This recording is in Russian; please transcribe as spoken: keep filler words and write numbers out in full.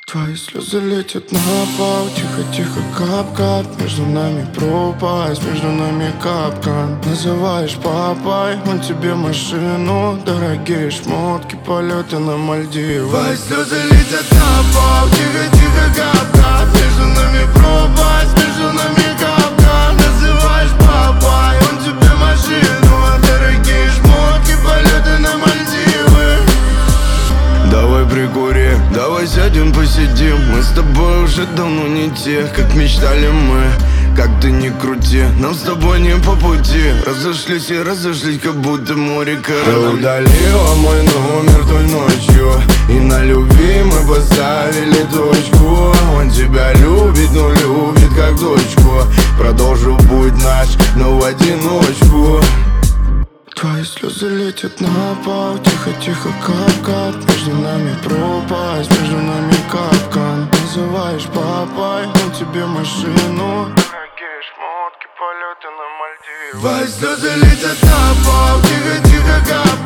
Твои слезы летят на пол, тихо-тихо кап-кап. Между нами пропасть, между нами капкан. Называешь папой, он тебе машину. Дорогие шмотки, полеты на Мальдивы. Твои слезы летят на пол, тихо-тихо кап-кап. Между нами пропасть, между нами капкан. Называешь папой, он тебе машину. Дорогие шмотки, полеты на Мальдивы. Давай прикури, давай сядем посидим. Мы с тобой уже давно не те, как мечтали мы. Как ты ни крути, нам с тобой не по пути. Разошлись и разошлись, как будто море корабли. Ты удалила мой номер той ночью, и на любви мы поставили точку. Он тебя любит, но любит как дочку. Продолжу путь наш, но в одиночку. Твои слезы летят на пол, тихо-тихо кап-кап. Между нами пропасть, между нами капкан. Называешь папой, он тебе машину. Дорогие шмотки, полеты на Мальдивы. Твои слезы летят на пол, тихо-тихо кап-кап.